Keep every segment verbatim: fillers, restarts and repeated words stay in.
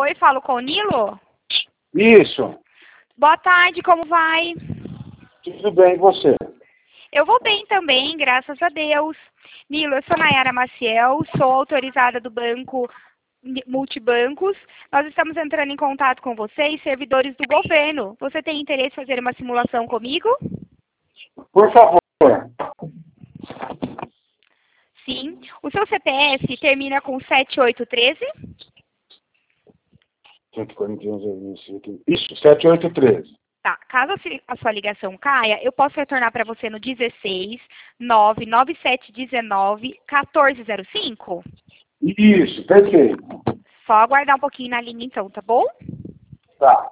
Oi, falo com o Nilo? Isso. Boa tarde, como vai? Tudo bem, e você? Eu vou bem também, graças a Deus. Nilo, eu sou Nayara Maciel, sou autorizada do Banco Multibancos. Nós estamos entrando em contato com vocês, servidores do governo. Você tem interesse em fazer uma simulação comigo? Por favor. Sim. O seu C P F termina com sete oito um três? cento e quarenta e um, isso, sete oito um três. Tá. Caso a sua ligação caia, eu posso retornar para você no dezesseis, nove nove sete um nove, um quatro zero cinco? Isso, perfeito. Só aguardar um pouquinho na linha então, tá bom? Tá.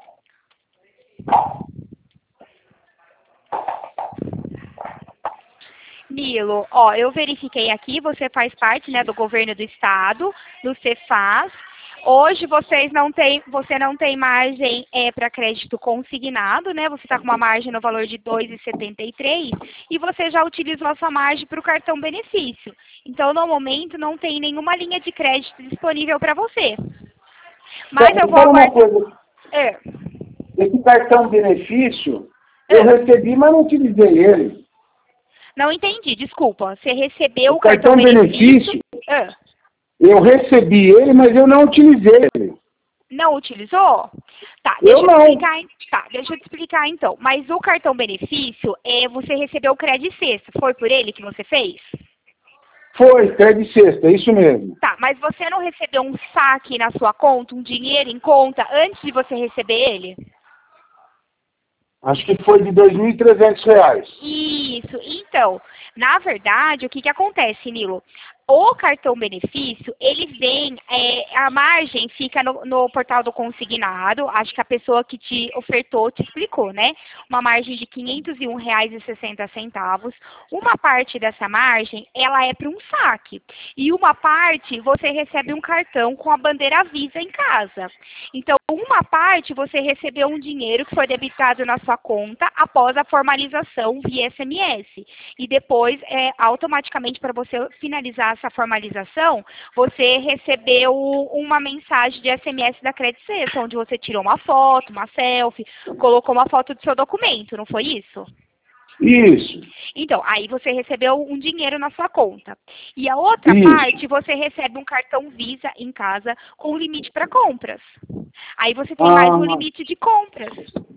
Nilo, ó, eu verifiquei aqui, você faz parte, né, do governo do estado, do Cefaz. Hoje vocês não têm, você não tem margem é, para crédito consignado, né? Você está com uma margem no valor de dois reais e setenta e três e você já utilizou a sua margem para o cartão benefício. Então, no momento, não tem nenhuma linha de crédito disponível para você. Mas Então, eu vou fala uma aguardar. coisa. É. Esse cartão benefício, É. eu recebi, mas não utilizei ele. Não entendi, desculpa. Você recebeu O o cartão, cartão benefício? benefício, É. eu recebi ele, mas eu não utilizei ele. Não utilizou? Tá, Eu deixa eu, não. explicar, tá, deixa eu te explicar então. Mas o cartão benefício, é, você recebeu o crédito sexta. Foi por ele que você fez? Foi, crédito sexta, é isso mesmo. Tá, mas você não recebeu um saque na sua conta, um dinheiro em conta, antes de você receber ele? Acho que foi de dois mil e trezentos reais. Isso, então, na verdade, o que que acontece, Nilo? O cartão benefício, ele vem, é, a margem fica no, no portal do consignado, acho que a pessoa que te ofertou te explicou, né? Uma margem de quinhentos e um reais e sessenta centavos. Uma parte dessa margem, ela é para um saque. E uma parte, você recebe um cartão com a bandeira Visa em casa. Então, uma parte, você recebeu um dinheiro que foi debitado na sua conta após a formalização via S M S. E depois, é, automaticamente, para você finalizar essa formalização, você recebeu uma mensagem de S M S da Credit Sexta, onde você tirou uma foto, uma selfie, colocou uma foto do seu documento, não foi isso? Isso. Então, aí você recebeu um dinheiro na sua conta. E a outra Isso. parte, você recebe um cartão Visa em casa com limite para compras. Aí você tem Ah. mais um limite de compras.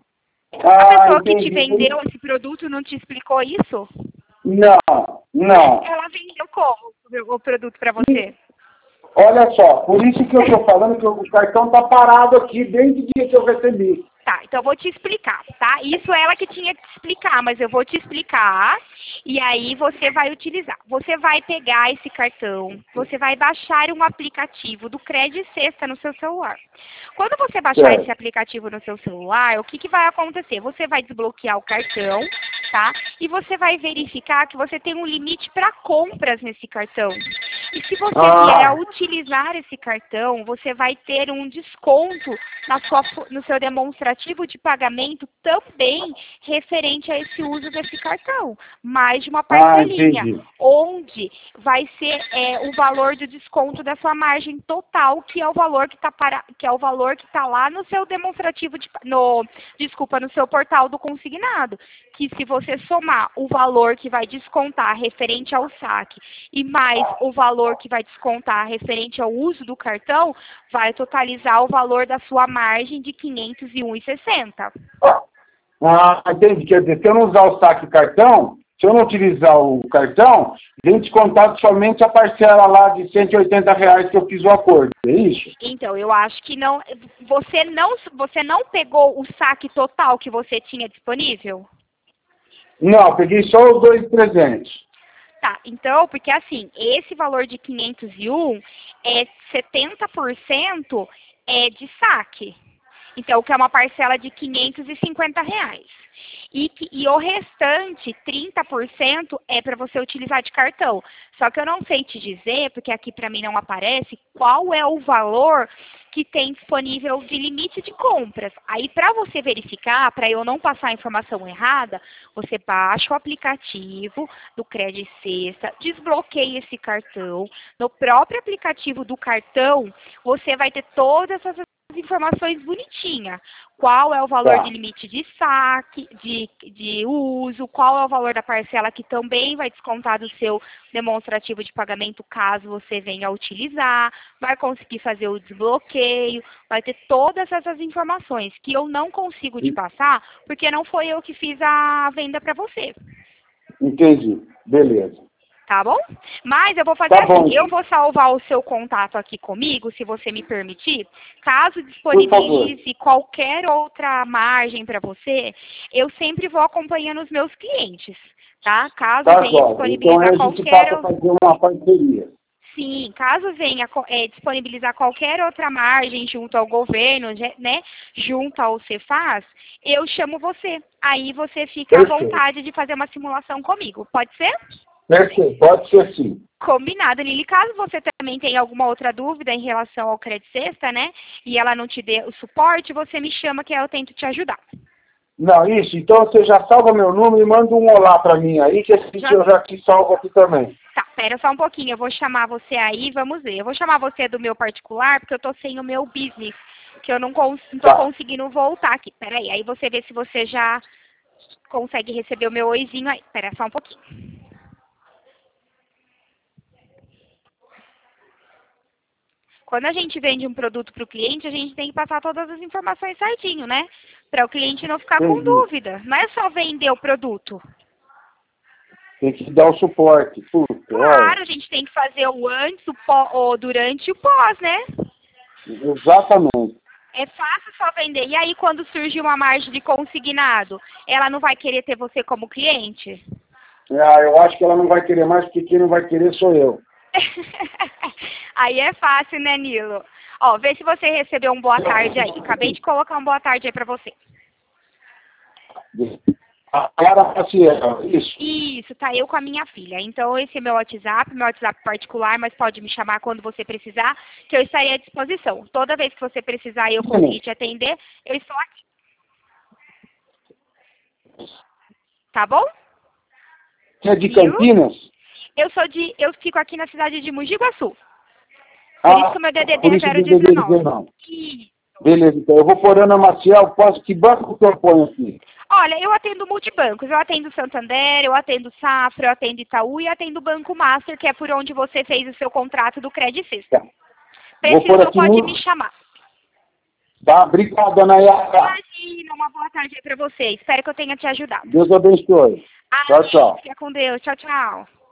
A Ah, pessoa que te entendi. vendeu esse produto não te explicou isso? Não, não. Ela vendeu como o produto para você? Olha só, por isso que eu estou falando que o cartão está parado aqui desde o dia que eu recebi. Tá, então eu vou te explicar, tá? Isso é ela que tinha que te explicar, mas eu vou te explicar e aí você vai utilizar. Você vai pegar esse cartão, você vai baixar um aplicativo do Credit Sexta no seu celular. Quando você baixar Certo. esse aplicativo no seu celular, o que, que vai acontecer? Você vai desbloquear o cartão, tá? E você vai verificar que você tem um limite para compras nesse cartão. E se você Ah. vier a utilizar esse cartão, você vai ter um desconto na sua, no seu demonstrativo de pagamento também referente a esse uso desse cartão. Mais de uma parcelinha, Ah, entendi. onde vai ser é, o valor do desconto da sua margem total, que é o valor que está para, que é o valor que está lá no seu demonstrativo de, no, desculpa, no seu portal do consignado. Que se você somar o valor que vai descontar referente ao saque e mais o valor que vai descontar referente ao uso do cartão, vai totalizar o valor da sua margem de quinhentos e um reais e sessenta centavos. Ah, entendi. Quer dizer, se eu não usar o saque cartão, se eu não utilizar o cartão, vem descontado somente a parcela lá de cento e oitenta reais que eu fiz o acordo. É isso? Então, eu acho que não. Você não, você não pegou o saque total que você tinha disponível? Não, peguei só os dois mil e trezentos. Tá, então, porque assim, esse valor de quinhentos e um é setenta por cento é de saque. Então, que é uma parcela de quinhentos e cinquenta reais. E, que, e o restante, trinta por cento, é para você utilizar de cartão. Só que eu não sei te dizer, porque aqui para mim não aparece, qual é o valor que tem disponível de limite de compras. Aí, para você verificar, para eu não passar a informação errada, você baixa o aplicativo do Credit Sexta, desbloqueia esse cartão. No próprio aplicativo do cartão, você vai ter todas essas informações bonitinhas. Qual é o valor Tá. de limite de saque, de, de uso, qual é o valor da parcela que também vai descontar do seu demonstrativo de pagamento caso você venha a utilizar, vai conseguir fazer o desbloqueio, vai ter todas essas informações que eu não consigo te passar porque não foi eu que fiz a venda para você. Entendi. Beleza. Tá bom? Mas eu vou fazer Tá assim, bom. eu vou salvar o seu contato aqui comigo, se você me permitir. Caso Por disponibilize qualquer outra margem para você, eu sempre vou acompanhando os meus clientes, tá? Caso Tá, venha Jó. Então disponibilizar aí a gente qualquer... passa a fazer uma parceria. Sim, caso venha é, disponibilizar qualquer outra margem junto ao governo, né, junto ao Cefaz, eu chamo você. Aí você fica à Perfeito. vontade de fazer uma simulação comigo. Pode ser? Perfeito. Pode ser sim. Combinado, Lili. Caso você também tenha alguma outra dúvida em relação ao Credit Sexta, né, e ela não te dê o suporte, você me chama que eu tento te ajudar. Não, isso. Então você já salva meu número e manda um olá para mim aí, que esse Já- eu já te salvo aqui também. Tá, pera só um pouquinho, eu vou chamar você aí, vamos ver. Eu vou chamar você do meu particular, porque eu tô sem o meu business, que eu não, cons não tô Tá. conseguindo voltar aqui. Pera aí, aí você vê se você já consegue receber o meu oizinho aí. Pera só um pouquinho. Quando a gente vende um produto para o cliente, a gente tem que passar todas as informações certinho, né? Para o cliente não ficar com Entendi. dúvida. Não é só vender o produto. Tem que dar o suporte. Puta, Claro, olha. a gente tem que fazer o antes, o, pó, o durante e o pós, né? Exatamente. É fácil só vender. E aí, quando surge uma margem de consignado, ela não vai querer ter você como cliente? Ah, eu acho que ela não vai querer mais, porque quem não vai querer sou eu. Aí é fácil, né, Nilo? Ó, vê se você recebeu um boa tarde aí. Acabei de colocar um boa tarde aí pra você. A Clara Maciel, isso. Isso, tá eu com a minha filha. Então, esse é meu WhatsApp, meu WhatsApp particular, mas pode me chamar quando você precisar, que eu estarei à disposição. Toda vez que você precisar e eu conseguir te atender, eu estou aqui. Tá bom? Você é de Viu? Campinas? Eu sou de, eu fico aqui na cidade de Mogi Guaçu. Por Ah, isso que o meu D D D por é isso zero que eu dezenove. dezenove. Beleza, então eu vou por Ana Maciel, posso, que banco que eu ponho aqui? Olha, eu atendo multibancos, eu atendo Santander, eu atendo Safra, eu atendo Itaú e atendo o Banco Master, que é por onde você fez o seu contrato do Credit Sexta. Tá. Vou por Precisou, aqui pode no... me chamar. Tá, obrigado, Ana Yara. Imagina, uma boa tarde aí pra você. Espero que eu tenha te ajudado. Deus abençoe. Tchau, Amém. tchau. Fica com Deus. Tchau, tchau.